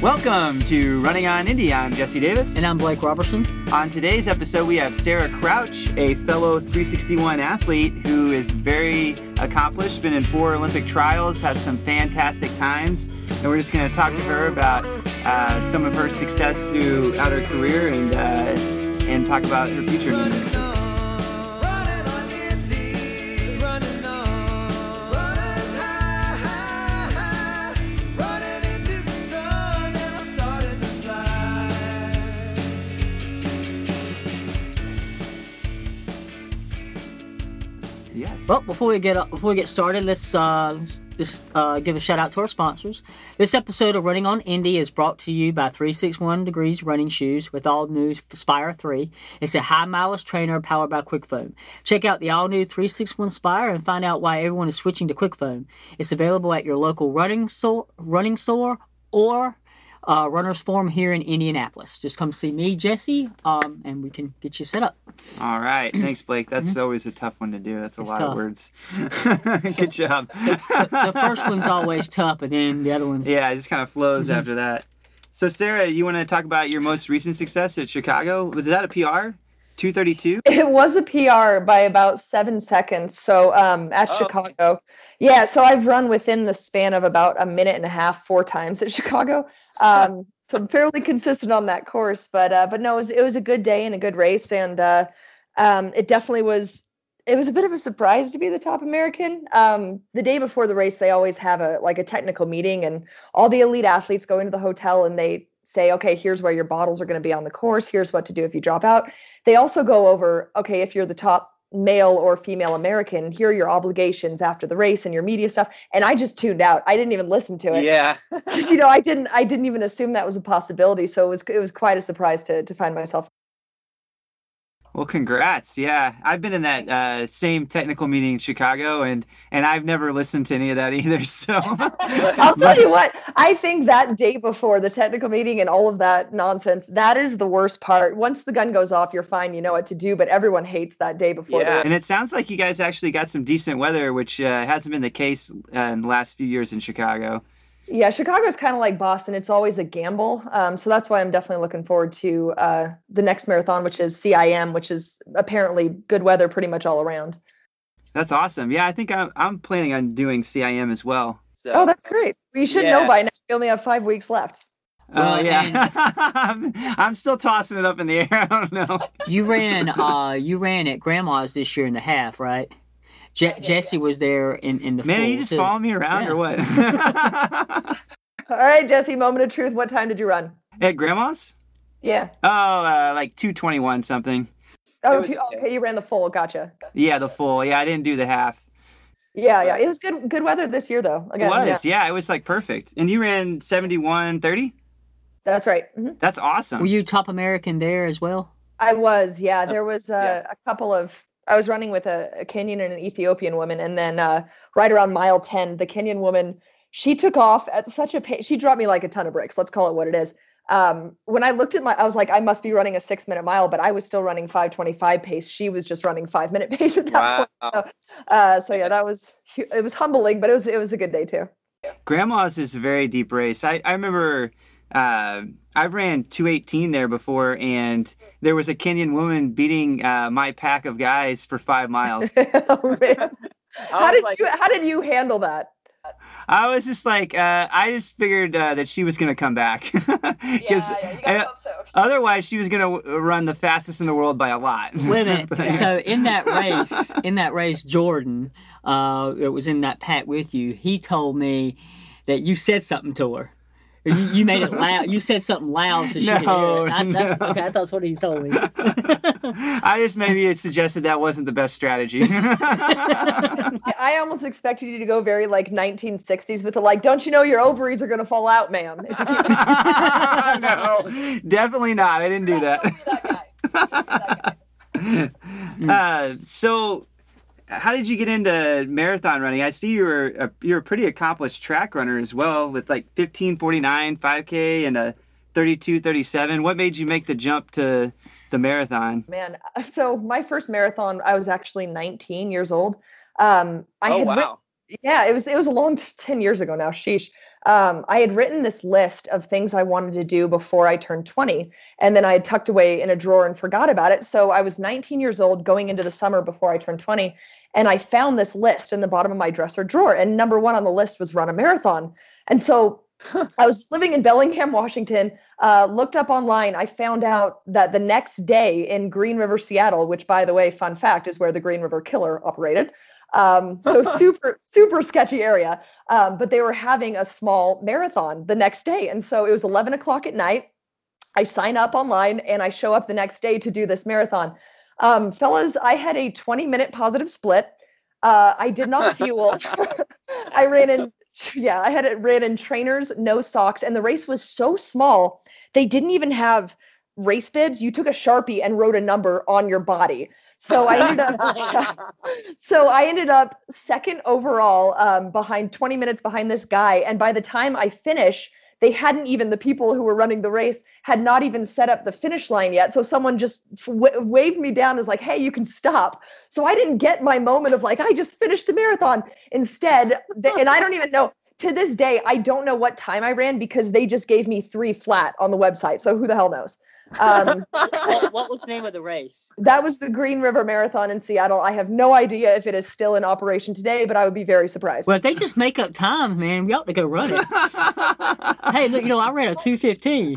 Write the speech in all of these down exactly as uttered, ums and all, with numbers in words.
Welcome to Running on Indy. I'm Jesse Davis. And I'm Blake Robertson. On today's episode, we have Sarah Crouch, a fellow three sixty-one athlete who is very accomplished, been in four Olympic trials, had some fantastic times. And we're just going to talk to her about uh, some of her success throughout her career and, uh, and talk about her future in the Olympics. Yes. Well, before we get before we get started, let's uh, just uh, give a shout out to our sponsors. This episode of Running on Indy is brought to you by three sixty-one Degrees running shoes with all new Spire three. It's a high mileage trainer powered by QuickFoam. Check out the all new three sixty-one Spire and find out why everyone is switching to QuickFoam. It's available at your local running store, running store or Uh, Runner's Forum here in Indianapolis. Just come see me, Jesse, um, and we can get you set up. All right. Thanks, Blake. That's mm-hmm. always a tough one to do. That's a it's lot tough. of words. Good job. the, the, the first one's always tough, and then the other one's... Yeah, it just kind of flows mm-hmm. after that. So, Sarah, you want to talk about your most recent success at Chicago? Was that a P R? two thirty-two? It was a P R by about seven seconds. So um, at oh. Chicago. Yeah, so I've run within the span of about a minute and a half, four times at Chicago. Um, so I'm fairly consistent on that course. But uh, but no, it was, it was a good day and a good race. And uh, um, it definitely was, it was a bit of a surprise to be the top American. Um, the day before the race, they always have a like a technical meeting and all the elite athletes go into the hotel and they say, okay, here's where your bottles are going to be on the course. Here's what to do if you drop out. They also go over, okay, if you're the top male or female American, here are your obligations after the race and your media stuff. And I just tuned out. I didn't even listen to it. Yeah. you know, I didn't, I didn't even assume that was a possibility. So it was, it was quite a surprise to, to find myself. Well, congrats. Yeah. I've been in that uh, same technical meeting in Chicago, and, and I've never listened to any of that either. So I'll tell you what, I think that day before the technical meeting and all of that nonsense, that is the worst part. Once the gun goes off, you're fine. You know what to do, but everyone hates that day before. Yeah. The- and it sounds like you guys actually got some decent weather, which uh, hasn't been the case uh, in the last few years in Chicago. Yeah, Chicago is kind of like Boston. It's always a gamble. Um, so that's why I'm definitely looking forward to uh, the next marathon, which is C I M, which is apparently good weather pretty much all around. That's awesome. Yeah, I think I'm, I'm planning on doing C I M as well. So. Oh, that's great. We should yeah. know by now. We only have five weeks left. Oh, uh, yeah. I'm, I'm still tossing it up in the air. I don't know. You ran, uh, you ran at Grandma's this year in the half, right? Je- yeah, Jesse yeah. was there in, in the Man, full, are you just too. following me around yeah. or what? All right, Jesse, moment of truth. What time did you run? At Grandma's? Yeah. Oh, uh, like two twenty-one something. Oh, okay. okay, you ran the full. Gotcha. Yeah, the full. Yeah, I didn't do the half. Yeah, yeah. It was good good weather this year, though. Again, it was, yeah. yeah. It was like perfect. And you ran seventy-one thirty? That's right. Mm-hmm. That's awesome. Were you top American there as well? I was, yeah. There was uh, yeah. a couple of... I was running with a, a Kenyan and an Ethiopian woman. And then uh, right around mile ten, the Kenyan woman, she took off at such a pace. She dropped me like a ton of bricks. Let's call it what it is. Um, when I looked at my, I was like, I must be running a six minute mile, but I was still running five twenty-five pace. She was just running five minute pace at that wow. point. So, uh, so yeah, that was, it was humbling, but it was, it was a good day too. Grandma's is a very deep race. I, I remember uh, I ran two eighteen there before, and there was a Kenyan woman beating uh, my pack of guys for five miles. Oh, man. How did like, you How did you handle that? I was just like, uh, I just figured uh, that she was going to come back. yeah, yeah, you gotta hope so. Otherwise, she was going to w- run the fastest in the world by a lot. Wait a minute. So in that race, in that race, Jordan, uh, it was in that pack with you. He told me that you said something to her. You, you made it loud. You said something loud so she no, could hear it. I, that's, no. Okay, I thought that's what he told me. I just maybe it suggested that wasn't the best strategy. I, I almost expected you to go very like nineteen sixties with the like, don't you know your ovaries are going to fall out, ma'am? No, definitely not. I didn't do that. Don't be that guy. Don't be that guy. uh, so... How did you get into marathon running? I see you were a, you're a pretty accomplished track runner as well, with like fifteen forty-nine, five K, and a thirty-two thirty-seven. What made you make the jump to the marathon? Man, so my first marathon, I was actually nineteen years old. Um, I oh had wow! Written, yeah, it was it was a long t- ten years ago now. Sheesh. um, I had written this list of things I wanted to do before I turned twenty. And then I had tucked away in a drawer and forgot about it. So I was nineteen years old going into the summer before I turned twenty. And I found this list in the bottom of my dresser drawer. And number one on the list was run a marathon. And so I was living in Bellingham, Washington, uh, looked up online. I found out that the next day in Green River, Seattle, which, by the way, fun fact, is where the Green River Killer operated. Um, so super, super sketchy area. Um, but they were having a small marathon the next day. And so it was eleven o'clock at night. I sign up online and I show up the next day to do this marathon. Um, fellas, I had a twenty minute positive split. Uh, I did not fuel. I ran in, yeah, I had it ran in trainers, no socks. And the race was so small. They didn't even have race bibs. You took a Sharpie and wrote a number on your body. So I ended up, so I ended up second overall, um, behind twenty minutes behind this guy. And by the time I finish, they hadn't even, the people who were running the race had not even set up the finish line yet. So someone just w- waved me down, as like, hey, you can stop. So I didn't get my moment of like, I just finished a marathon. Instead, th- and I don't even know, to this day, I don't know what time I ran because they just gave me three flat on the website. So who the hell knows? Um, what, what was the name of the race? That was the Green River Marathon in Seattle. I have no idea if it is still in operation today, but I would be very surprised. Well, if they just make up times, man, we ought to go run it. Hey, look, you know, I ran a two fifteen.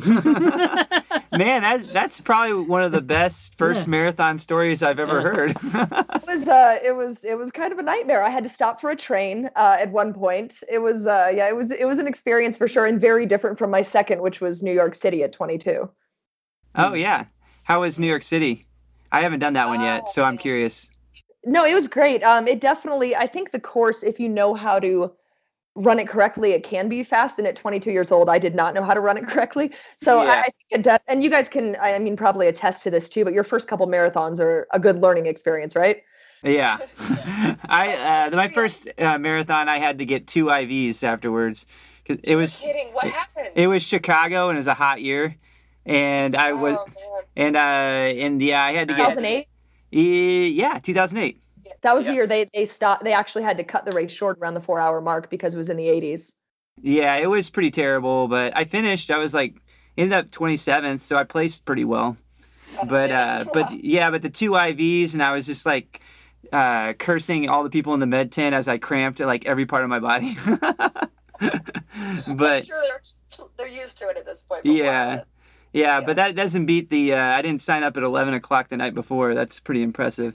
Man, that that's probably one of the best first Yeah. marathon stories I've ever Yeah. heard. It was uh it was it was kind of a nightmare. I had to stop for a train uh at one point. It was uh yeah, it was it was an experience for sure, and very different from my second, which was New York City at twenty-two. Oh, yeah. How was New York City? I haven't done that one yet, so I'm curious. No, it was great. Um it definitely, I think the course, if you know how to run it correctly, it can be fast. And at twenty-two years old, I did not know how to run it correctly. So Yeah. I, I think it de- and you guys can, I mean, probably attest to this too, but your first couple marathons are a good learning experience, right? Yeah. I uh, my first uh, marathon, I had to get two I Vs afterwards. 'Cause it was Kidding. What happened? it was Chicago, and it was a hot year, and I was and uh and yeah, I had to two get thousand eight? E- yeah, two thousand eight. That was Yeah. the year they they stopped. They actually had to cut the race short around the four hour mark because it was in the eighties. Yeah, it was pretty terrible, but I finished. I was like ended up twenty-seventh, so I placed pretty well. But uh but yeah, but the two I Vs, and I was just like uh cursing all the people in the med tent as I cramped like every part of my body. But sure they're they're used to it at this point. yeah. Yeah, but that doesn't beat the, uh, I didn't sign up at eleven o'clock the night before. That's pretty impressive.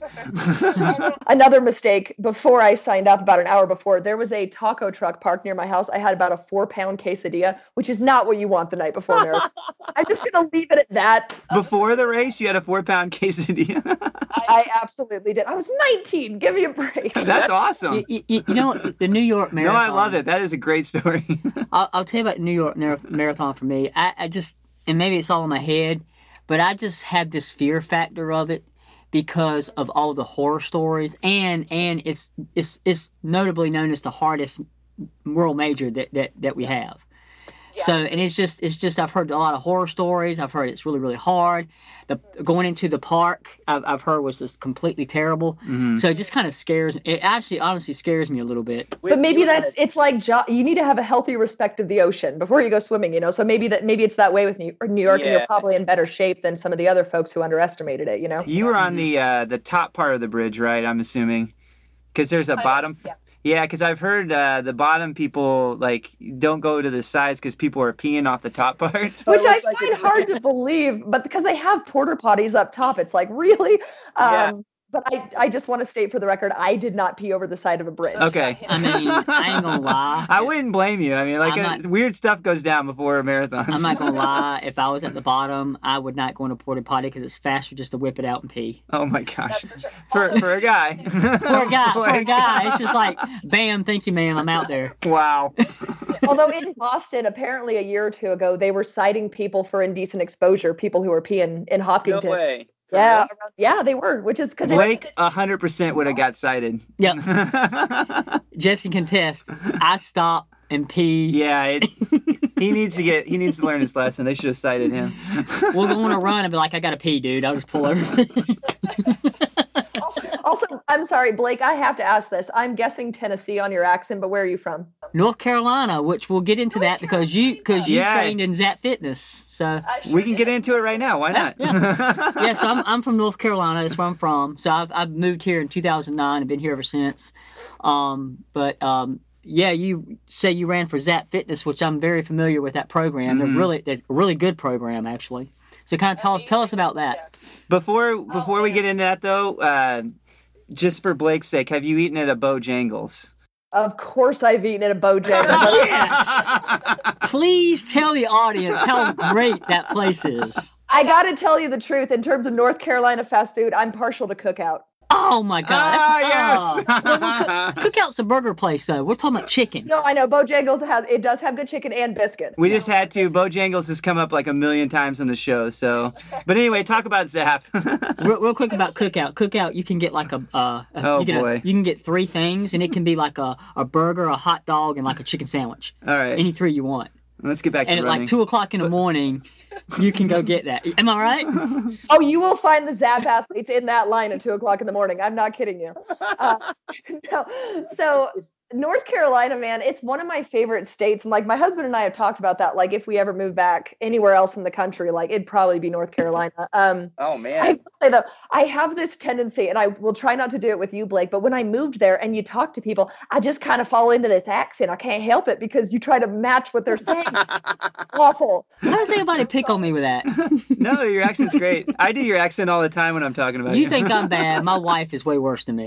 Another mistake, before I signed up, about an hour before, there was a taco truck parked near my house. I had about a four pound quesadilla, which is not what you want the night before marathon. I'm just going to leave it at that. Before the race, you had a four pound quesadilla. I absolutely did. I was nineteen. Give me a break. That's awesome. You, you, you know what? The New York No, Marathon. I love it. That is a great story. I'll, I'll tell you about New York Mar- Marathon for me. I, I just, and maybe it's all in my head, but I just had this fear factor of it because of all the horror stories, and and it's it's it's notably known as the hardest world major that that, that we have. So, and it's just, it's just, I've heard a lot of horror stories. I've heard it's really, really hard. The going into the park, I've, I've heard was just completely terrible. Mhm. So it just kind of scares, it actually honestly scares me a little bit. But maybe that's, it's like, jo- you need to have a healthy respect of the ocean before you go swimming, you know? So maybe that, maybe it's that way with New, New York, and Yeah. you're probably in better shape than some of the other folks who underestimated it, you know? You were on the uh, the top part of the bridge, right? I'm assuming, because there's a bottom. Yeah. Yeah, because I've heard uh, the bottom people like don't go to the sides because people are peeing off the top part. Which it I looks like find it's- hard to believe, but because they have porta potties up top, it's like, really? Yeah. Um, but I, I just want to state for the record, I did not pee over the side of a bridge. Okay. I mean, I ain't gonna lie. I wouldn't blame you. I mean, like I'm uh, not- weird stuff goes down before marathons. I'm not gonna lie. If I was at the bottom, I would not go into porta potty because it's faster just to whip it out and pee. Oh my gosh. for sure. For for a guy. For a guy, for a guy, it's just like, bam, thank you, ma'am, I'm out there. Wow. Although in Boston, apparently a year or two ago, they were citing people for indecent exposure, people who were peeing in No Hopkinton. way. Yeah, around- yeah, they were, which is because Blake a hundred percent would have got cited. Yep. Jesse can test. I stop and pee. Yeah, it, he needs to get he needs to learn his lesson. They should have cited him. We'll go on a run and be like, I gotta pee, dude. I'll just pull everything. Also, I'm sorry, Blake, I have to ask this. I'm guessing Tennessee on your accent, but where are you from? North Carolina, which we'll get into that because you because you Yeah. trained in Zap Fitness. So We can get into it right now. Why not? Yeah. yeah, so I'm I'm from North Carolina. That's where I'm from. So I've I've moved here in two thousand nine and been here ever since. Um, but um, yeah, you say you ran for Zap Fitness, which I'm very familiar with that program. They're really they're a really good program actually. So kind of tell tell us about that. Before before we get into that though, uh, just for Blake's sake, have you eaten at a Bojangles? Of course I've eaten at a Bojangles. Yes. Please tell the audience how great that place is. I got to tell you the truth. In terms of North Carolina fast food, I'm partial to Cookout. Oh my God! Ah, That's, yes. oh. Well, well, cook, Cookout's a burger place, though. We're talking about chicken. No, I know Bojangles has it does have good chicken and biscuits. We just had to. Bojangles has come up like a million times on the show. So, but anyway, talk about Zap. real, real quick about Cookout. Cookout, you can get like a, uh, a Oh, you get boy. A, you can get three things, and it can be like a, a burger, a hot dog, and like a chicken sandwich. All right, Any three you want. let's get back And to at running. like two o'clock in the morning, you can go get that. Am I right? Oh, you will find the Zap athletes in that line at two o'clock in the morning. I'm not kidding you. Uh, no. So North Carolina, man, it's one of my favorite states. And like my husband and I have talked about that. Like if we ever move back anywhere else in the country, like it'd probably be North Carolina. Um, Oh I man. will say though, I have this tendency, and I will try not to do it with you, Blake, but when I moved there and you talk to people, I just kind of fall into this accent. I can't help it because you try to match what they're saying. Awful. How does anybody pick on me with that? No, your accent's great. I do your accent all the time when I'm talking about you. You think I'm bad? My wife is way worse than me.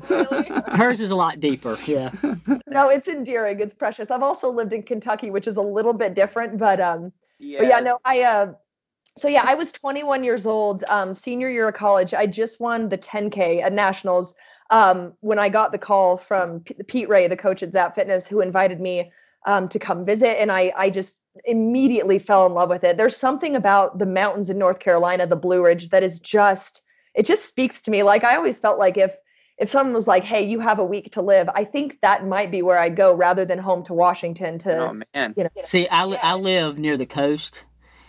Hers is a lot deeper. Yeah. No, it's endearing. It's precious. I've also lived in Kentucky, which is a little bit different, but um, Yeah. but yeah, no, I uh, so yeah, I was twenty-one years old, um, senior year of college. I just won the ten K at nationals. Um, when I got the call from P- Pete Ray, the coach at Zap Fitness, who invited me um to come visit, and I I just immediately fell in love with it. There's something about the mountains in North Carolina, the Blue Ridge, that is just it just speaks to me. Like I always felt like if if someone was like, "Hey, you have a week to live," I think that might be where I'd go rather than home to Washington to, Oh man. you know. See, I, li- I live near the coast,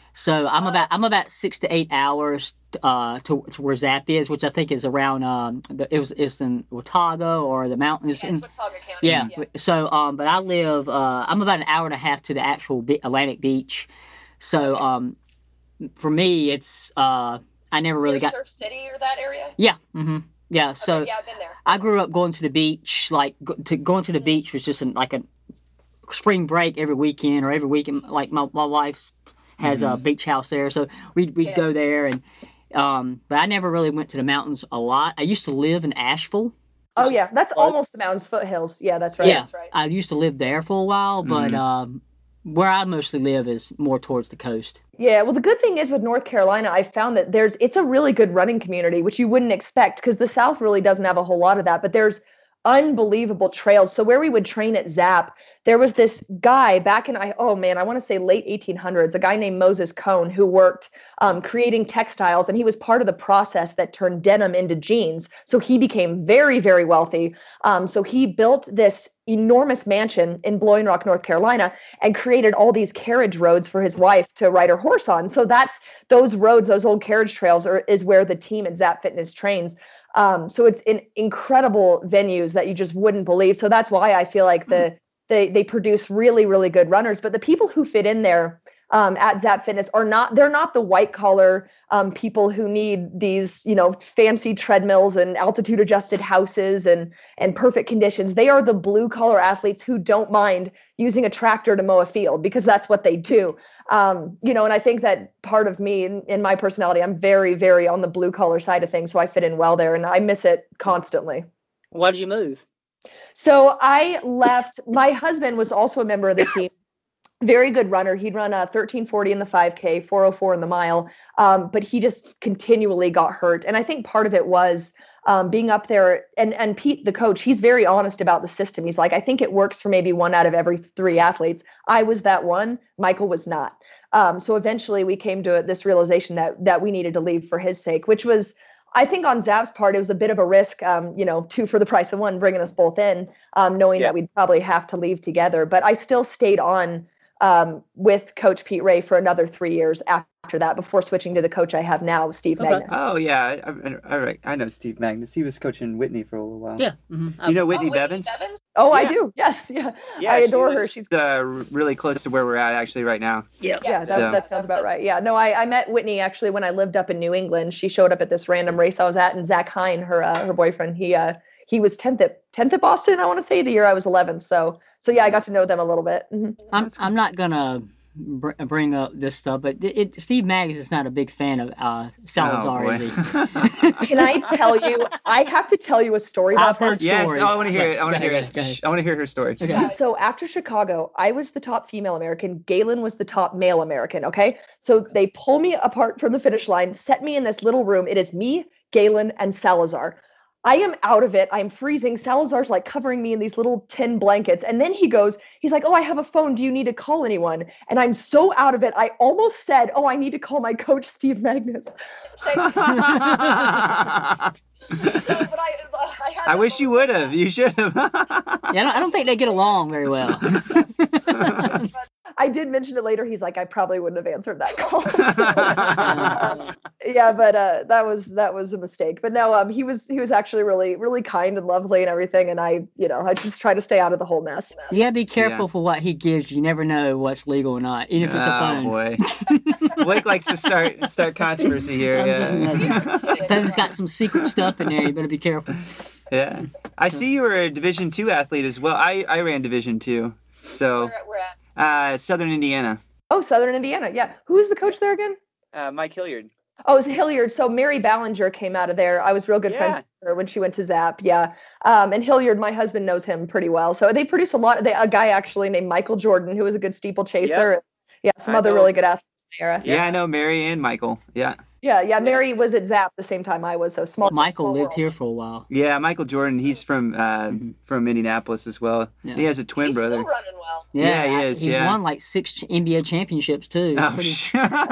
so I'm about I'm about six to eight hours uh, to, to where Zap is, which I think is around um the, it was it's in Watauga or the mountains. in- yeah. So um, but I live uh I'm about an hour and a half to the actual Be- Atlantic Beach, so um, for me it's uh I never really got Surf City or that area? yeah mm-hmm yeah so. I've been there. I grew up going to the beach. Like go, to going to the beach was just an, like a spring break every weekend or every weekend. Like my my wife has a beach house there, so we'd we'd Yeah. go there. And um, but I never really went to the mountains a lot. I used to live in Asheville. Oh yeah, that's almost the mountains foothills. Yeah, that's right. yeah, That's right. I used to live there for a while, but um, where I mostly live is more towards the coast. Yeah, well, the good thing is with North Carolina, I found that there's it's a really good running community, which you wouldn't expect because the South really doesn't have a whole lot of that. But there's unbelievable trails. So where we would train at Zap, there was this guy back in I oh man, I want to say late eighteen hundreds, a guy named Moses Cone who worked um, creating textiles, and he was part of the process that turned denim into jeans. So he became very, very wealthy. Um, so he built this enormous mansion in Blowing Rock, North Carolina, and created all these carriage roads for his wife to ride her horse on. So that's those roads, those old carriage trails are is where the team at Zap Fitness trains. Um, so it's in incredible venues that you just wouldn't believe. So that's why I feel like the they they produce really, really good runners. But the people who fit in there um, at Zap Fitness are not, they're not the white collar um, people who need these, you know, fancy treadmills and altitude adjusted houses and and perfect conditions. They are the blue collar athletes who don't mind using a tractor to mow a field because that's what they do. Um, you know, and I think that part of me in, in my personality, I'm very, very on the blue collar side of things. So I fit in well there and I miss it constantly. Why did you move? So I left. My husband was also a member of the team. Very good runner. He'd run a thirteen forty in the five K, four oh four in the mile. Um, but he just continually got hurt. And I think part of it was um, being up there. And, and Pete, the coach, he's very honest about the system. He's like, I think it works for maybe one out of every three athletes. I was that one. Michael was not. Um, so eventually we came to this realization that that we needed to leave for his sake, which was, I think on Zap's part, it was a bit of a risk, um, you know, two for the price of one, bringing us both in, um, knowing Yeah. that we'd probably have to leave together. But I still stayed on um, with Coach Pete Ray for another three years after that, before switching to the coach I have now, Steve Okay. Magnus. Oh yeah, I, I, I, I know Steve Magnus. He was coaching Whitney for a little while. Yeah. Mm-hmm. You know Oh, Whitney Whitney Bevins? Bevins? Oh, I Yeah. do. Yes. Yeah. Yeah, I she adore her. lives, She's uh, r- really close to where we're at actually right now. Yeah. Yeah, that, So- that sounds about right. Yeah, no, I, I met Whitney actually when I lived up in New England. She showed up at this random race I was at, and Zach Hine, her uh, her boyfriend, he uh he was tenth at tenth at Boston, I want to say, the year I was eleven. So so yeah, I got to know them a little bit. Mhm. I'm I'm not gonna br- bring up this stuff, but it, it, Steve Magnus is not a big fan of uh, Salazar, Oh, is he? boy. Can I tell you? I have to tell you a story about I've heard this. Yes, stories. oh, I want to hear Yeah, it. I want to go hear ahead, it. go ahead. Shh, I want to hear her story. Okay. So after Chicago, I was the top female American. Galen was the top male American. Okay. So they pull me apart from the finish line, set me in this little room. It is me, Galen, and Salazar. I am out of it. I'm freezing. Salazar's like covering me in these little tin blankets. And then he goes, he's like, oh, I have a phone. Do you need to call anyone? And I'm so out of it. I almost said, oh, I need to call my coach, Steve Magnus. So, but I, I, had I that wish you moment would have. You should have. Yeah, I don't, I don't think they get along very well. I did mention it later. He's like, I probably wouldn't have answered that call. Um, yeah, but uh, that was that was a mistake. But no, um, he was he was actually really really kind and lovely and everything. And I, you know, I just try to stay out of the whole mess. You gotta be careful Yeah. for what he gives you. You never know what's legal or not, even if it's a Oh phone. boy, Blake likes to start start controversy here. I'm just Yeah. messing. Phone's got some secret stuff in there. You better be careful. Yeah. I see you were a Division two athlete as well. I, I ran Division two, so We're, we're at. uh, Southern Indiana. Oh, Southern Indiana. Yeah, who is the coach there again? Uh, Mike Hilliard. Oh, it was Hilliard. So Mary Ballinger came out of there. I was real good friends Yeah. with her when she went to Zap. Yeah. Um, and Hilliard, my husband knows him pretty well. So they produce a lot. They, a guy actually named Michael Jordan, who was a good steeplechaser. Yeah, some I other know. really good athletes in the era. Yeah. I know Mary and Michael. Yeah. Yeah, yeah. Mary was at Zap the same time I was. So small. Michael small lived world. here for a while. Yeah, Michael Jordan. He's from uh, from Indianapolis as well. Yeah. He has a twin He's brother. still running well. Yeah, he is, He's yeah. won like six N B A championships too. Oh, Pretty- sh-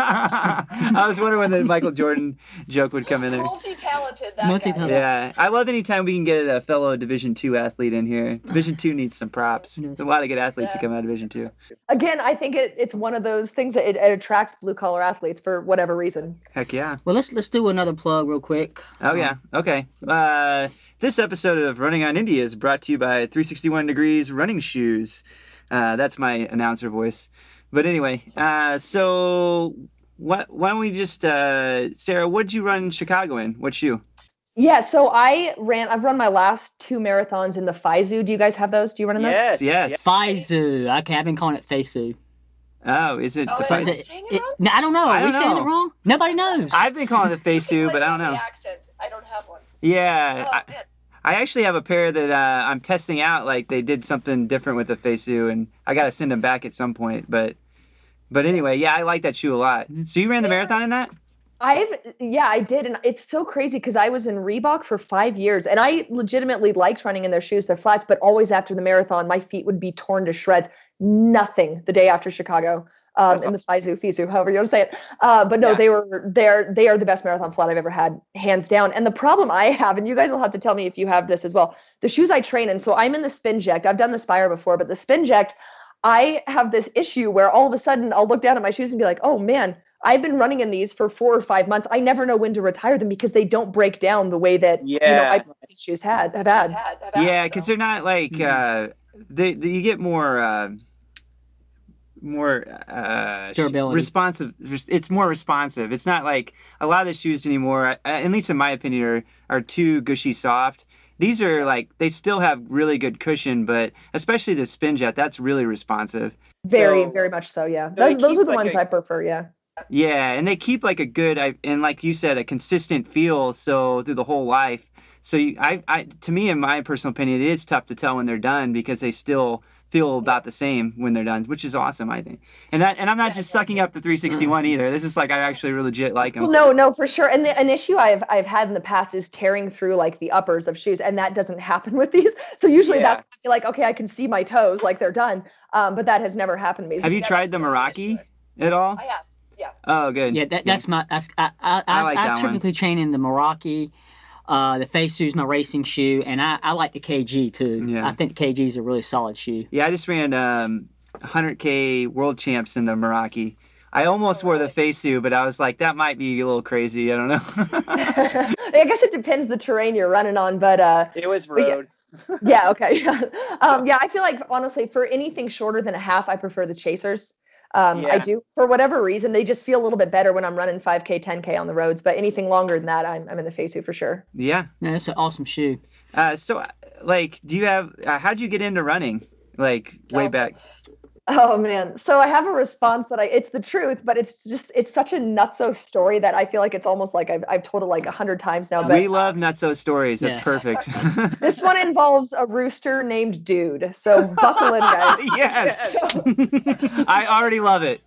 I was wondering when the Michael Jordan joke would come in there. Multi-talented, that Multi-talented. guy. Yeah, I love anytime we can get a fellow Division two athlete in here. Division two needs some props. Yes. There's a lot of good athletes that Yeah. come out of Division two. Again, I think it, it's one of those things that it, it attracts blue collar athletes for whatever reason. Heck yeah. Well, let's let's do another plug real quick. Oh yeah. Okay. Uh, this episode of Running on India is brought to you by three sixty-one Degrees Running Shoes. Uh, that's my announcer voice. But anyway, uh, so what? Why don't we just, uh, Sarah? What'd you run Chicago in? What shoe? Yeah, so I ran. I've run my last two marathons in the Faizu. Do you guys have those? Do you run in those? Yes. Faizu. Okay, I've been calling it Faizu. Oh, is it Oh, the wait, Fi- Is Are it, you saying it it- wrong? no, I don't know. I Are we don't saying know. it wrong? Nobody knows. I've been calling it Feisu, Like but I don't on know. The accent. I don't have one. Yeah. Oh, I, man. I actually have a pair that uh, I'm testing out. Like they did something different with the Feisu, and I gotta send them back at some point. But, but anyway, yeah, I like that shoe a lot. So you ran the marathon in that? I've yeah, I did, and it's so crazy because I was in Reebok for five years, and I legitimately liked running in their shoes, their flats. But always after the marathon, my feet would be torn to shreds. Nothing the day after Chicago. Um, in the Faizu, Fizu, however you want to say it. Uh, but no, Yeah. they were they're they are the best marathon flat I've ever had, hands down. And the problem I have, and you guys will have to tell me if you have this as well. The shoes I train in, so I'm in the Spinject. I've done the Spire before, but the Spinject, I have this issue where all of a sudden I'll look down at my shoes and be like, oh man, I've been running in these for four or five months. I never know when to retire them because they don't break down the way that you know Yeah. I these shoes had have had. Just had- have had, Yeah, so. because they're not like uh, they, they. You get more. Uh, more uh sh- Durability. responsive. It's more responsive. It's not like a lot of the shoes anymore, uh, at least in my opinion, are are too gushy soft. These are like they still have really good cushion, but especially the Spinjet, that's really responsive. Very, So- very much so. Yeah, they those those keep are the like ones a- I prefer. Yeah. Yeah, and they keep like a good I- and like you said, a consistent feel so through the whole life. So you, I, I, to me, in my personal opinion, it is tough to tell when they're done because they still feel about the same when they're done, which is awesome, I think. And that, and I'm not just sucking up the three sixty-one either. This is like I actually legit like them. Well, no, no, for sure. And the, an issue I've I've had in the past is tearing through like the uppers of shoes, and that doesn't happen with these. So usually Yeah. that's like, okay, I can see my toes, like they're done. Um, but that has never happened to me. So Have you never tried the feel like I Meraki should. at all? I have. Yeah. Oh, good. Yeah, that, that's my. That's, I I I I, like I, that one. typically train in the Meraki. Uh, the Feizu's my racing shoe, and I, I like the K G too. Yeah. I think the K G is a really solid shoe. Yeah, I just ran um, one hundred K world champs in the Meraki. I almost Oh, wore the really? face suit, but I was like, that might be a little crazy. I don't know. I guess it depends the terrain you're running on, but uh, It was But yeah. road. yeah, okay. um, yeah, I feel like honestly, for anything shorter than a half, I prefer the chasers. Um, I Yeah. do for whatever reason. They just feel a little bit better when I'm running five K, ten K on the roads. But anything longer than that, I'm I'm in the face suit for sure. Yeah. Man, that's an awesome shoe. Uh, so, uh, like, do you have? Uh, how'd you get into running? Like way Oh. back. Oh man. So I have a response that I it's the truth, but it's just it's such a nutso story that I feel like it's almost like I've I've told it like a hundred times now. But We love nutso stories. That's Yeah. perfect. this one involves a rooster named Dude. So buckle in, guys. Yes. So, I already love it.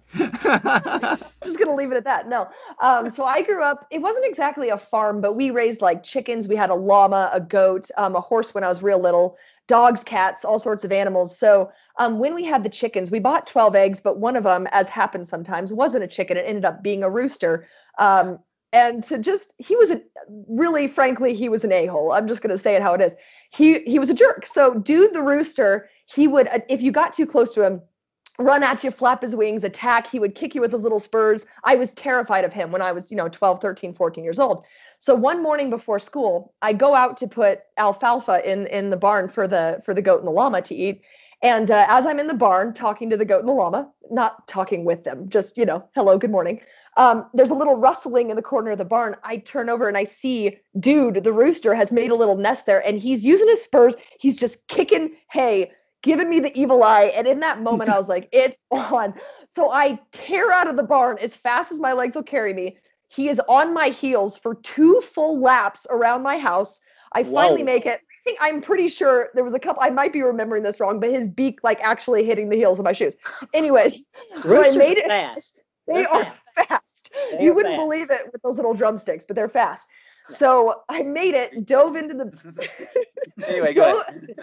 I'm just gonna leave it at that. No. Um, so I grew up, it wasn't exactly a farm, but we raised like chickens. We had a llama, a goat, um, a horse when I was real little, dogs, cats, all sorts of animals. So um, when we had the chickens, we bought twelve eggs, but one of them, as happens sometimes, wasn't a chicken. It ended up being a rooster. Um, and to just, he was a, really, frankly, he was an a-hole. I'm just gonna say it how it is. He he was a jerk. So Dude the rooster, he would, uh, if you got too close to him, run at you, flap his wings, attack. He would kick you with his little spurs. I was terrified of him when I was, you know, twelve, thirteen, fourteen years old. So one morning before school, I go out to put alfalfa in, in the barn for the for the goat and the llama to eat. And uh, as I'm in the barn talking to the goat and the llama, not talking with them, just, you know, hello, good morning. Um, there's a little rustling in the corner of the barn. I turn over and I see Dude, the rooster, has made a little nest there and he's using his spurs. He's just kicking hay, giving me the evil eye. And in that moment, I was like, it's on. So I tear out of the barn as fast as my legs will carry me. He is on my heels for two full laps around my house. I finally Whoa. make it. I think I'm pretty sure there was a couple, I might be remembering this wrong, but his beak like actually hitting the heels of my shoes. Anyways, so I Roosters made are it. fast. They They're are fast. fast. They You are wouldn't fast. believe it with those little drumsticks, but they're fast. So I made it, dove into the Anyway, go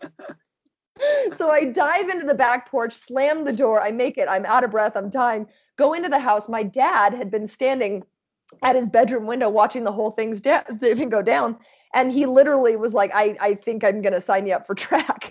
dove- So I dive into the back porch, slam the door. I make it. I'm out of breath. I'm dying. Go into the house. My dad had been standing at his bedroom window watching the whole thing's da- thing go down. And he literally was like, I, I think I'm going to sign you up for track.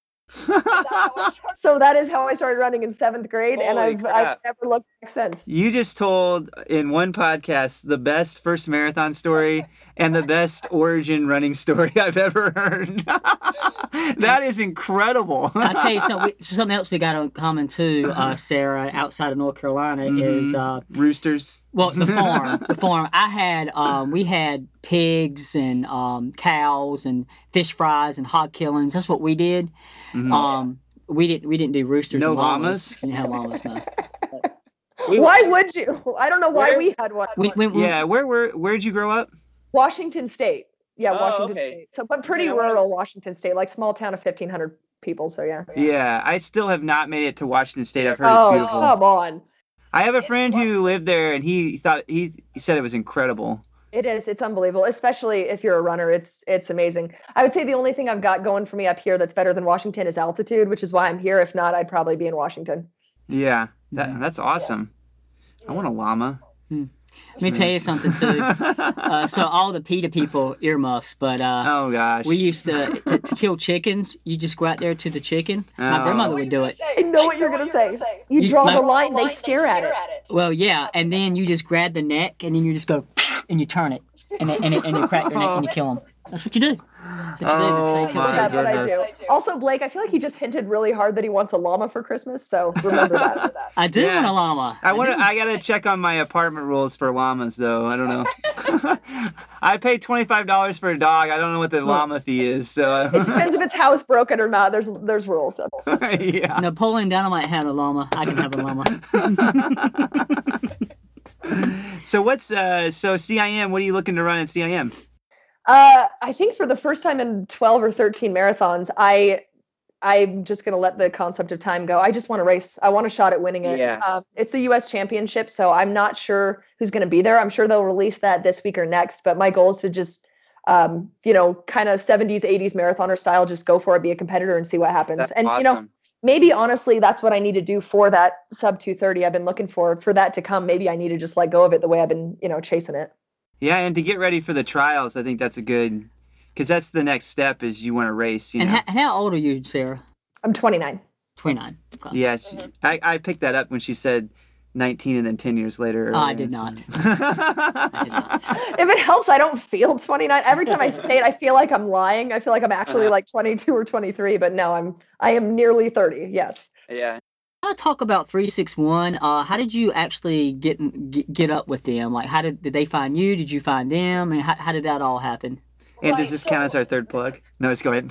So that is how I started running in seventh grade. and Holy I've, I've crap. never looked back since. You just told in one podcast the best first marathon story and the best origin running story I've ever heard. That is incredible. I'll tell you something, we, something else we got in common too, uh, Sarah, outside of North Carolina is, Mhm. uh, Roosters. well, the farm. The farm. I had, um, we had pigs and um, cows and fish fries and hog killings. That's what we did. Mhm. Um, we didn't. We didn't do roosters. No and llamas? We didn't have llamas. No. We- Why would you? I don't know why Where- we had one. We, we, we, Yeah, where where where'd you grow up? Washington State. Yeah, Oh, Washington okay. State. So, but pretty Yeah, well- rural Washington State, like small town of fifteen hundred people. So, yeah. Yeah, I still have not made it to Washington State. I've heard Oh, it's beautiful. come on. I have a friend who lived there, and he thought he, he said it was incredible. It is. It's unbelievable, especially if you're a runner. It's it's amazing. I would say the only thing I've got going for me up here that's better than Washington is altitude, which is why I'm here. If not, I'd probably be in Washington. Yeah, that Mhm. that's awesome. I want a llama. let me tell you something too. Uh, so all the PETA people earmuffs, but uh, Oh gosh. we used to, to to kill chickens. You just go out there to the chicken. My Oh. grandmother would do it. I know what you're gonna say. You You- draw my- the line, they stare at it. Well, yeah, and then you just grab the neck, and then you just go, and you turn it, and they, and, they, and you crack their neck, and you kill them. That's what you do. That's what you do. That's how Oh, you kill my That's chickens. what I do. goodness. Also, Blake, I feel like he just hinted really hard that he wants a llama for Christmas. So remember that. I do Yeah. want a llama. I want to. do. I gotta check on my apartment rules for llamas, though. I don't know. I paid twenty five dollars for a dog. I don't know what the llama fee is. So It depends if it's housebroken or not. There's there's rules. yeah. Napoleon Dynamite had a llama. I can have a llama. So what's uh? So C I M. What are you looking to run at C I M? Uh, I think for the first time in twelve or thirteen marathons, I I'm just gonna let the concept of time go. I just want to race. I want a shot at winning it. Yeah. Um, it's the U S Championship, so I'm not sure who's gonna be there. I'm sure they'll release that this week or next. But my goal is to just, um, you know, kind of seventies, eighties marathoner style, just go for it, be a competitor, and see what happens. That's and awesome. you know, maybe honestly, that's what I need to do for that sub two thirty I've been looking for. For that to come, maybe I need to just let go of it the way I've been, you know, chasing it. Yeah, and to get ready for the trials, I think that's a good, because that's the next step is you want to race. You And know. how, how old are you, Sarah? I'm twenty-nine. twenty-nine. Okay. Yeah, she, I, I picked that up when she said nineteen and then ten years later. Oh, I earlier, did so- not. I did not. If it helps, I don't feel twenty-nine. Every time I say it, I feel like I'm lying. I feel like I'm actually Uh-huh. like twenty-two or twenty-three, but no, I'm I am nearly thirty. Yes. Yeah. I want to talk about three six one. Uh, how did you actually get, get get up with them? Like, how did did they find you? Did you find them? And how, how did that all happen? And Right, does this count as so- our third plug? No, let's go ahead.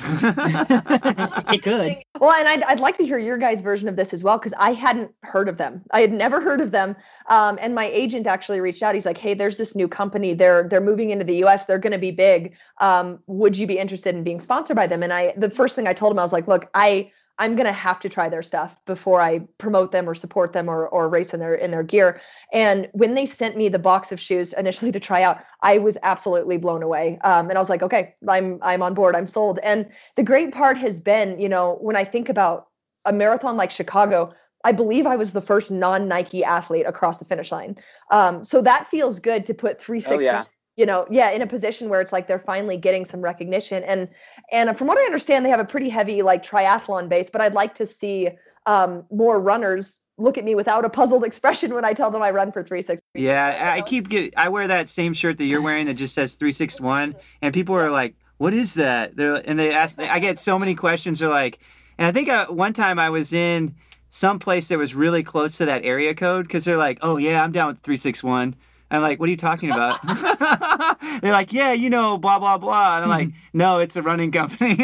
It could. Well, and I'd, I'd like to hear your guys' version of this as well, because I hadn't heard of them. I had never heard of them. Um, and my agent actually reached out. He's like, hey, there's this new company. They're they're moving into the U S. They're going to be big. Um, would you be interested in being sponsored by them? And I, the first thing I told him, I was like, look, I, I'm going to have to try their stuff before I promote them or support them or, or race in their, in their gear. And when they sent me the box of shoes initially to try out, I was absolutely blown away. Um, and I was like, okay, I'm, I'm on board. I'm sold. And the great part has been, you know, when I think about a marathon like Chicago, I believe I was the first non-Nike athlete across the finish line. Um, so that feels good to put three six, yeah. you know, yeah, in a position where it's like they're finally getting some recognition. And and from what I understand, they have a pretty heavy like triathlon base. But I'd like to see um, more runners look at me without a puzzled expression when I tell them I run for three six. Yeah, I I keep get. I wear that same shirt that you're wearing that just says three six one, and people are like, "What is that?" They're and they ask. I get so many questions. They're like, and I think I, one time I was in some place that was really close to that area code because they're like, "Oh yeah, I'm down with three six one." I'm like, what are you talking about? They're like, yeah, you know, blah, blah, blah. And I'm like, no, it's a running company.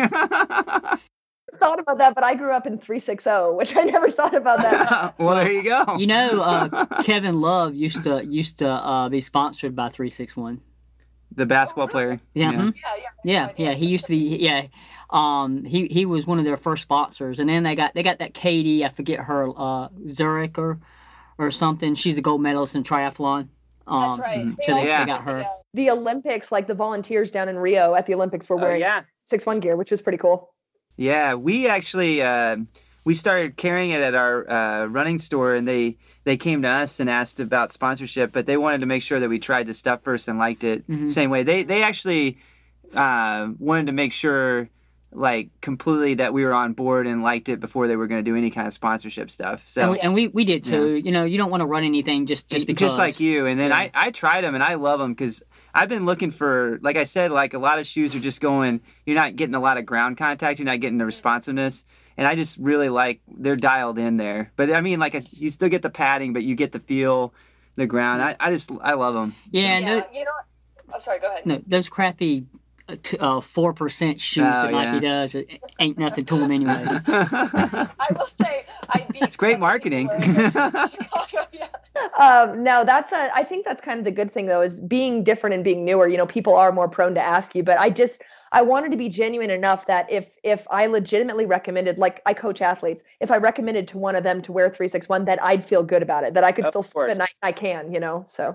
Thought about that, but I grew up in three sixty, which I never thought about that. Well, there you go. You know, uh, Kevin Love used to used to uh, be sponsored by three six one. The basketball player. Yeah, Mm-hmm. mhm. Yeah, yeah. yeah, no idea. yeah. He used to be. Yeah, um, he he was one of their first sponsors, and then they got they got that Katie. I forget her, uh, Zurich or or something. She's a gold medalist in triathlon. Um, That's right. mhm. They So they, all Yeah. they got her. yeah. The Olympics, like the volunteers down in Rio at the Olympics were Oh, wearing yeah. six one gear, which was pretty cool. Yeah, we actually uh, we started carrying it at our uh, running store, and they they came to us and asked about sponsorship, but they wanted to make sure that we tried the stuff first and liked it. Mhm. Same way, they they actually uh, wanted to make sure, like completely, that we were on board and liked it before they were going to do any kind of sponsorship stuff. So. And we, and we, we did too. You know, you don't want to run anything just just because. Just like you. And then Yeah. I, I tried them and I love them because I've been looking for, like I said, like a lot of shoes are just going, you're not getting a lot of ground contact. You're not getting the responsiveness. And I just really like, they're dialed in there. But I mean, like you still get the padding, but you get the feel, the ground. I, I just, I love them. Yeah, Yeah, no, you know. Oh, sorry. Go ahead. no, those crappy uh, t- uh, four percent shoes Oh, that Nike yeah. does it ain't nothing to them anyway. I will say I beat. It's great some marketing. people in Chicago, yeah. Um, no, that's a, I think that's kind of the good thing though, is being different and being newer. You know, people are more prone to ask you, but I just, I wanted to be genuine enough that if, if I legitimately recommended, like I coach athletes, if I recommended to one of them to wear three six one, that I'd feel good about it, that I could Of still sleep course. at night. I can, you know, so.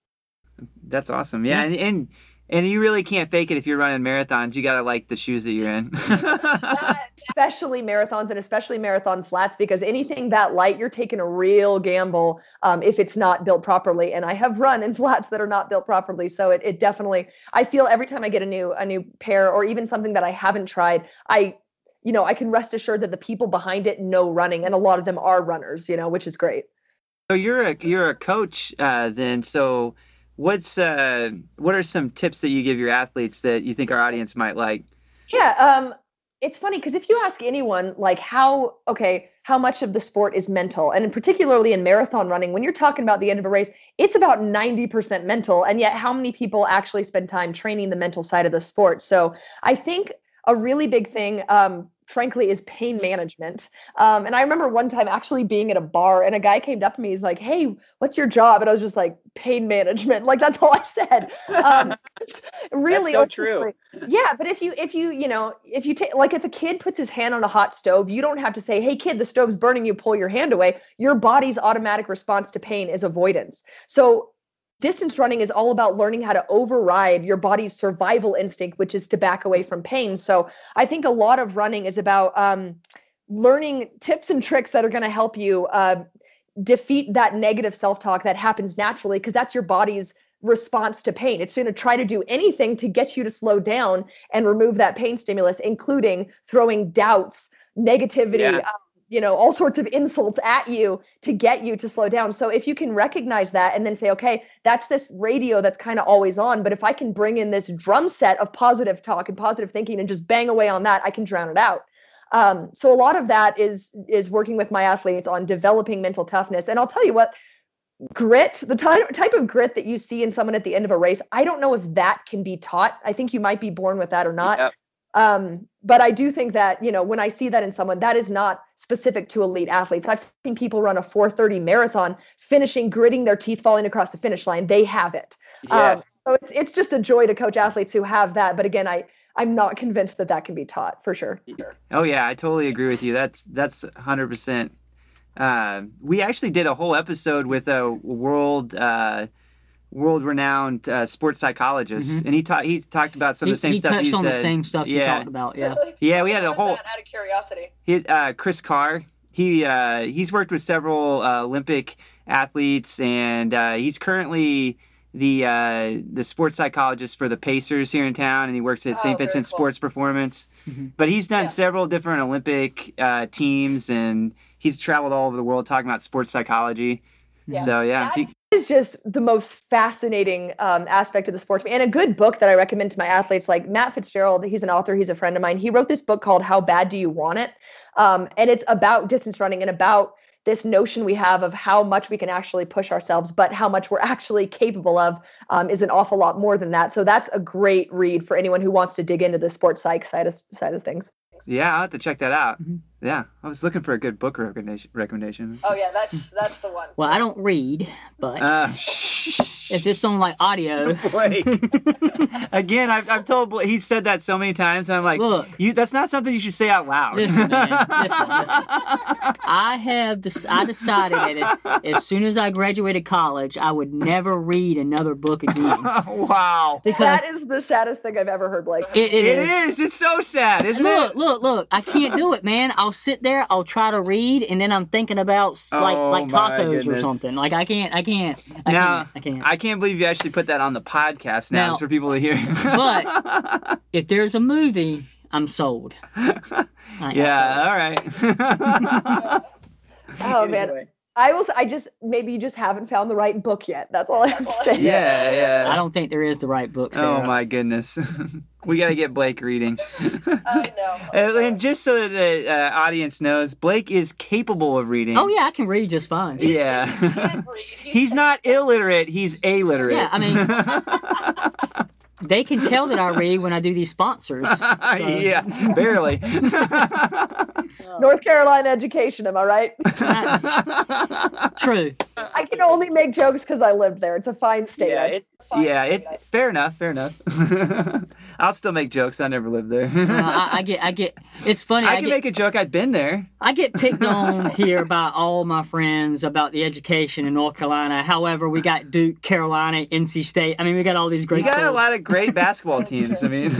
That's awesome. Yeah. And, and, and you really can't fake it if you're running marathons. You got to like the shoes that you're in. Especially marathons and especially marathon flats, because anything that light, you're taking a real gamble um, if it's not built properly. And I have run in flats that are not built properly. So it, it definitely, I feel every time I get a new, a new pair or even something that I haven't tried, I, you know, I can rest assured that the people behind it know running, and a lot of them are runners, you know, which is great. So you're a, you're a coach uh, then. So what's, uh, what are some tips that you give your athletes that you think our audience might like? Yeah, um, it's funny because if you ask anyone, like how, okay, how much of the sport is mental, and particularly in marathon running, when you're talking about the end of a race, it's about ninety percent mental, and yet how many people actually spend time training the mental side of the sport? So I think a really big thing, um, frankly, is pain management. Um, and I remember one time actually being at a bar and a guy came up to me, he's like, hey, what's your job? And I was just like, pain management. Like, that's all I said. Um, it's really, so true. yeah. But if you, if you, you know, if you take, like if a kid puts his hand on a hot stove, you don't have to say, hey kid, the stove's burning, you pull your hand away. Your body's automatic response to pain is avoidance. So distance running is all about learning how to override your body's survival instinct, which is to back away from pain. So I think a lot of running is about um, learning tips and tricks that are going to help you uh, defeat that negative self-talk that happens naturally, because that's your body's response to pain. It's going to try to do anything to get you to slow down and remove that pain stimulus, including throwing doubts, negativity, Yeah. um, you know, all sorts of insults at you to get you to slow down. So if you can recognize that and then say, okay, that's this radio that's kind of always on, but if I can bring in this drum set of positive talk and positive thinking and just bang away on that, I can drown it out. Um, so a lot of that is is working with my athletes on developing mental toughness. And I'll tell you what, grit, the type type of grit that you see in someone at the end of a race, I don't know if that can be taught. I think you might be born with that or not. Yep. Um, but I do think that, you know, when I see that in someone, that is not specific to elite athletes. I've seen people run a four thirty marathon, finishing, gritting their teeth, falling across the finish line. They have it. Yes. Um, so it's it's just a joy to coach athletes who have that. But again, I I'm not convinced that that can be taught for sure. Oh yeah, I totally agree with you. That's that's one hundred percent. Uh, we actually did a whole episode with a world uh, world renowned uh, sports psychologist, Mhm. and he talked he talked about some He, of the same he stuff touched you on said. the same stuff you Yeah. talked about. Yeah. Really? Yeah, we had Who a was whole- that, out of curiosity. He, uh, Chris Carr. He uh, he's worked with several uh, Olympic athletes, and uh, he's currently the uh, the sports psychologist for the Pacers here in town, and he works at Oh, Saint very Vincent cool. Sports Performance. Mhm. But he's done Yeah. several different Olympic uh, teams, and he's traveled all over the world talking about sports psychology. Yeah. So yeah, That- he- Is just the most fascinating um, aspect of the sport to me. And a good book that I recommend to my athletes, like Matt Fitzgerald, he's an author, he's a friend of mine. He wrote this book called How Bad Do You Want It? Um, and it's about distance running and about this notion we have of how much we can actually push ourselves, but how much we're actually capable of um, is an awful lot more than that. So that's a great read for anyone who wants to dig into the sports psych side of, side of things. yeah, I'll have to check that out. Mhm. Yeah, I was looking for a good book recommendation. recommendation. Oh yeah, that's that's the one. Well, I don't read, but Uh, if it's on like audio, Blake. Again, I've, I've told Blake, he's said that so many times, and I'm like, look, you that's not something you should say out loud. Listen, man, listen, listen. I have this. I decided that as soon as I graduated college, I would never read another book again Wow. because That is the saddest thing I've ever heard, Blake. it, it It is. is. It's so sad, isn't Look, it? look, look! I can't do it, man. I'll sit there, I'll try to read, and then I'm thinking about like Oh, like my tacos or goodness. something. Like I can't, I can't, I Now, can't, I can't. I can't believe you actually put that on the podcast now, Now- for people to hear. But- if there's a movie, I'm sold. I am yeah, sold. all right. Oh man, I will. s- I just maybe you just haven't found the right book yet. That's all I have to say. Yeah, yeah. I don't think there is the right book. Sarah. Oh my goodness. We got to get Blake reading. I know. And, and just so that the uh, audience knows, Blake is capable of reading. Oh yeah, I can read just fine. Yeah. Can't read. He's not illiterate, he's illiterate. Yeah, I mean, they can tell that I read when I do these sponsors. so- Yeah, barely. North Carolina education, am I right? True. I can only make jokes because I lived there. It's a fine state. Yeah, it, yeah, it. Fair enough. Fair enough. I'll still make jokes. I never lived there. Uh, I, I get, I get. It's funny. I I, can get, make a joke. I've been there. I get picked on here by all my friends about the education in North Carolina. However, we got Duke, Carolina, N C State. I mean, we got all these great. You got a schools. lot of great basketball teams. I mean,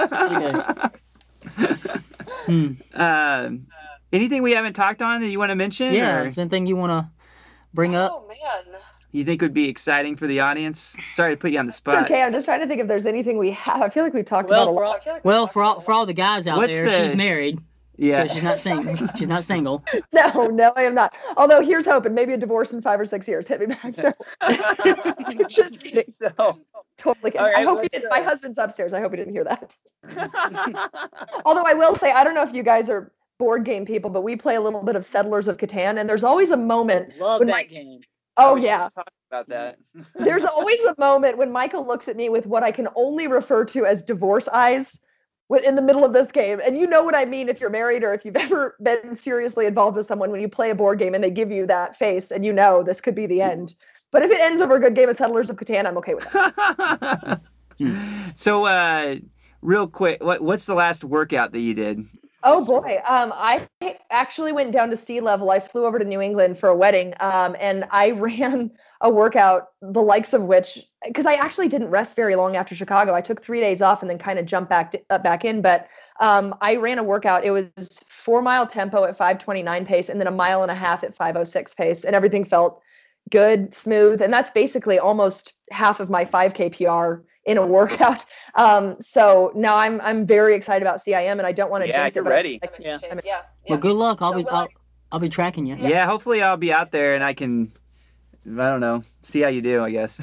Hmm. um, anything we haven't talked on that you want to mention? Yeah. Or Is there anything you want to bring up? Oh man. you think would be exciting for the audience? Sorry to put you on the It's spot. okay. I'm just trying to think if there's anything we have. I feel like we've talked Well, about a for lot. all, I feel like we well, talked for all about for all the guys out What's there, the- she's married, Yeah. so she's not single. She's not single. No, no, I am not. Although here's hoping. Maybe a divorce in five or six years. Hit me back. No. Just kidding. So, Totally kidding. All right, I hope you what's didn't. the- My husband's upstairs. I hope you didn't hear that. Although I will say, I don't know if you guys are board game people, but we play a little bit of Settlers of Catan, and there's always a moment. Love When that my- game. Oh we yeah, just talked about that. there's always a moment when Michael looks at me with what I can only refer to as divorce eyes wi- in the middle of this game. And you know what I mean if you're married or if you've ever been seriously involved with someone when you play a board game and they give you that face and you know this could be the end. But if it ends over a good game of Settlers of Catan, I'm okay with that. So, uh, real quick, what what's the last workout that you did? Oh boy. Um, I actually went down to sea level. I flew over to New England for a wedding. Um, and I ran a workout, the likes of which, because I actually didn't rest very long after Chicago. I took three days off and then kind of jumped back uh, back in. But um, I ran a workout. It was four mile tempo at five twenty-nine pace, and then a mile and a half at five oh six pace, and everything felt good, smooth, and that's basically almost half of my five K P R in a workout. Um, so now I'm I'm very excited about C I M, and I don't want to Yeah, jinx you're it. but I- ready. I- Yeah. yeah. Yeah. Well, good luck. I'll So be. will I'll, I- I'll be tracking you. Yeah, hopefully I'll be out there and I can, I don't know, see how you do, I guess.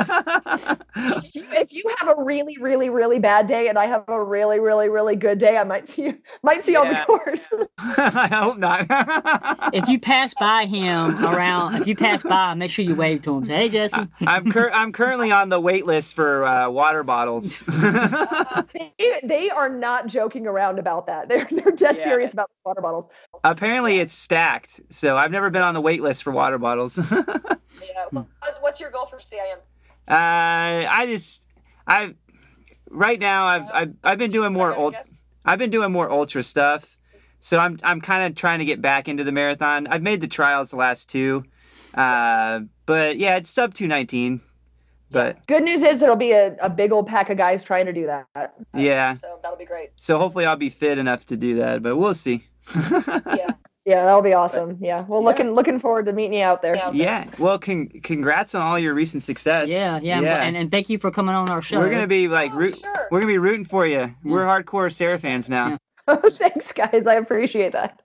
If you, if you have a really, really, really bad day and I have a really, really, really good day, I might see you, might see you on the Yeah. course. I hope not. If you pass by him around, if you pass by, make sure you wave to him. Say, hey, Jesse. I'm cur- I'm currently on the wait list for uh, water bottles. they, they are not joking around about that. They're they're dead Yeah. serious about the water bottles. Apparently it's stacked, so I've never been on the wait list for water bottles. Yeah. What, what's your goal for C I M? uh, I just I right now I've I've, I've been doing more Okay, old guess. I've been doing more ultra stuff. So I'm I'm kind of trying to get back into the marathon. I've made the trials the last two. Uh, but yeah, it's sub two nineteen. But Good news is there'll be a, a big old pack of guys trying to do that. yeah. So that'll be great. So hopefully I'll be fit enough to do that, but we'll see. Yeah. Yeah, that'll be awesome. Yeah, well, looking looking forward to meeting you out there. Yeah. Yeah. Well, con- congrats on all your recent success. Yeah, yeah, Yeah. And, and thank you for coming on our show. We're gonna be like Oh, root- sure. we're gonna be rooting for you. We're hardcore Sarah fans now. Thanks, guys. I appreciate that.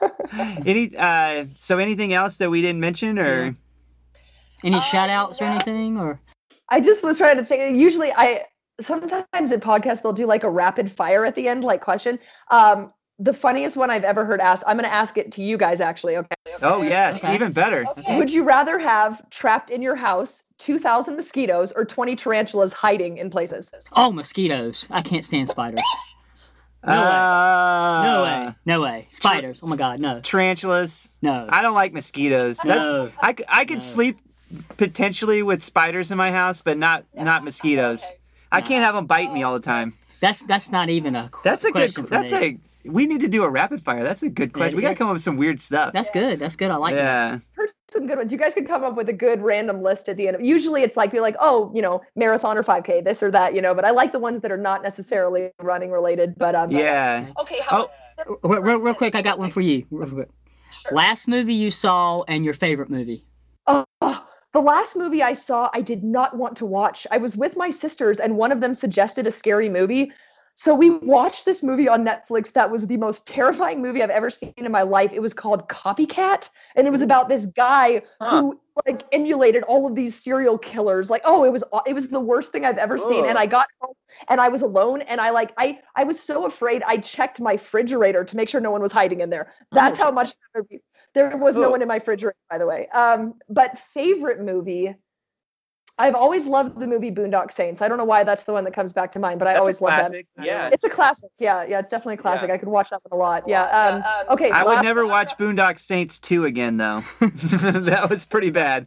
Any uh so anything else that we didn't mention or Yeah. Any Uh, shout outs or no. anything? Or I just was trying to think. Usually, I sometimes in podcasts they'll do like a rapid fire at the end, like question. Um, the funniest one I've ever heard asked. I'm going to ask it to you guys, actually. Okay. Oh yes, Okay. even better. Okay. Would you rather have trapped in your house two thousand mosquitoes or twenty tarantulas hiding in places? oh, mosquitoes! I can't stand spiders. No way. Uh, No way. No way. Spiders. Oh my God. No. Tarantulas. No. I don't like mosquitoes. That, No. I, c- I could No. sleep potentially with spiders in my house, but not not mosquitoes. Okay. I can't have them bite me all the time. That's that's not even a. qu- That's a good. question for That's me. a. We need to do a rapid fire. That's a good question. We gotta yeah. come up with some weird stuff. That's good. That's good. I like that. Yeah. Heard some good ones. You guys could come up with a good random list at the end. Usually, it's like be like, oh, you know, marathon or five K, this or that, you know. But I like the ones that are not necessarily running related. But um, Yeah. Okay. How Oh. Real, real, real quick, I got one for you. Real quick. Sure. Last movie you saw and your favorite movie. Oh, the last movie I saw, I did not want to watch. I was with my sisters, and one of them suggested a scary movie. So we watched this movie on Netflix that was the most terrifying movie I've ever seen in my life. It was called Copycat, and it was about this guy Huh. who like emulated all of these serial killers. Like, oh, it was aw- it was the worst thing I've ever seen. Ugh. And I got home and I was alone, and I like I I was so afraid. I checked my refrigerator to make sure no one was hiding in there. That's how much that movie. There was no Ugh. one in my refrigerator, by the way. Um, but favorite movie. I've always loved the movie Boondock Saints. I don't know why that's the one that comes back to mind, but I That's a always love that. classic. Yeah. It's a classic. Yeah, yeah, it's definitely a classic. Yeah. I could watch that one a lot. Yeah. Yeah, Um, um, okay. I would last- never watch Boondock Saints two again, though. That was pretty bad.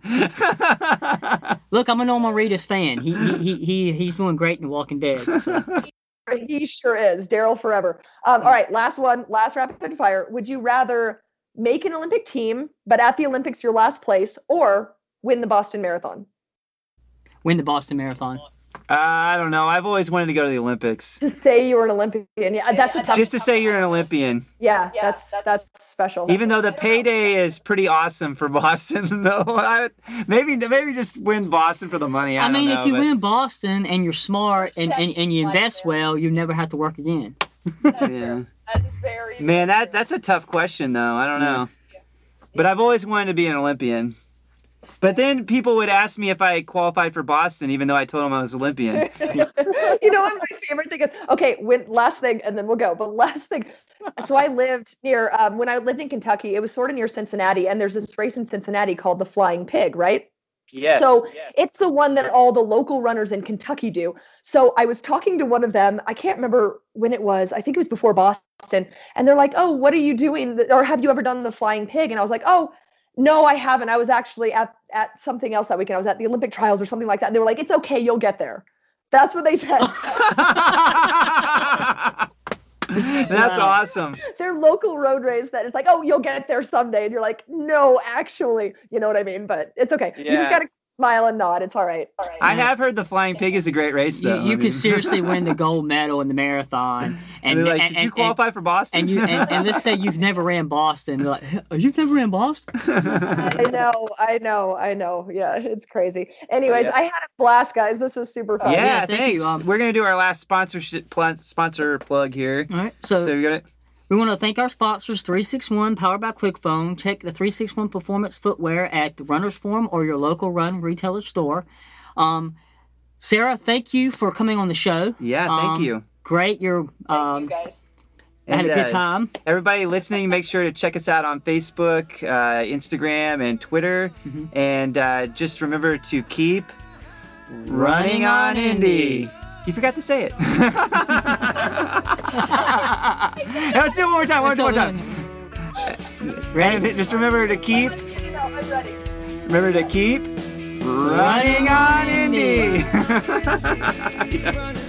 Look, I'm a Norman Reedus fan. He he he, he he's doing great in The Walking Dead. So. He sure is. Daryl forever. Um, all right, last one, last rapid fire. Would you rather make an Olympic team, but at the Olympics you're last place, or win the Boston Marathon? Win the Boston Marathon. Uh, I don't know. I've always wanted to go to the Olympics. To say you were an Olympian, yeah, that's a Yeah, tough. Just to say you're an Olympian. yeah, Yeah, that's, that's that's- special. Even though the I don't know. payday is pretty awesome for Boston, though. I, maybe maybe just win Boston for the money. I, I mean, don't know, if you but- win Boston and you're smart and, and, and you Like invest that. well, you never have to work again. That's Yeah. true. That is very. Man, very that true. that's a tough question, though. I don't Yeah. know. But I've always wanted to be an Olympian. But then people would ask me if I qualified for Boston, even though I told them I was Olympian. You know what my favorite thing is? Okay, when last thing, and then we'll go. But last thing, so I lived near um, when I lived in Kentucky. It was sort of near Cincinnati, and there's this race in Cincinnati called the Flying Pig, right? Yes. So it's the one that all the local runners in Kentucky do. So I was talking to one of them. I can't remember when it was. I think it was before Boston. And they're like, "Oh, what are you doing? th- Or have you ever done the Flying Pig?" And I was like, "Oh, no, I haven't. I was actually at at something else that weekend. I was at the Olympic trials or something like that." And they were like, "It's okay, you'll get there." That's what they said. That's Wow. awesome. Their local road race that is like, "Oh, you'll get there someday." And you're like, "No, actually." You know what I mean? But it's okay. You Yeah. just got to smile and nod. It's all right. All right. I have heard the Flying Pig is a great race, You, though. you I could mean- seriously win the gold medal in the marathon. And And, they're like, and, did you and- qualify for Boston? And, you, and, and let's say you've never ran Boston. They're like, "Oh, you've never ran Boston?" I know, I know, I know. Yeah, it's crazy. Anyways, yeah. I had a blast, guys. This was super fun. yeah, yeah, thank thanks. you, um, We're gonna do our last sponsorship pl- sponsor plug here. All right. So, So we got it. We want to thank our sponsors, three sixty-one, powered by QuickFone. Check the three sixty-one Performance Footwear at the Runner's Forum or your local run retailer store. Um, Sarah, thank you for coming on the show. Yeah, thank Um, you. Great. You're, Thank um, you guys. I had a And, good uh, time. Everybody listening, make sure to check us out on Facebook, uh, Instagram, and Twitter. Mm-hmm. And uh, just remember to keep running on Indy. You forgot to say it. Let's do it one more time. One more time. Ready? And just remember to keep. No, I'm ready. Remember to keep running on Indy. Yeah.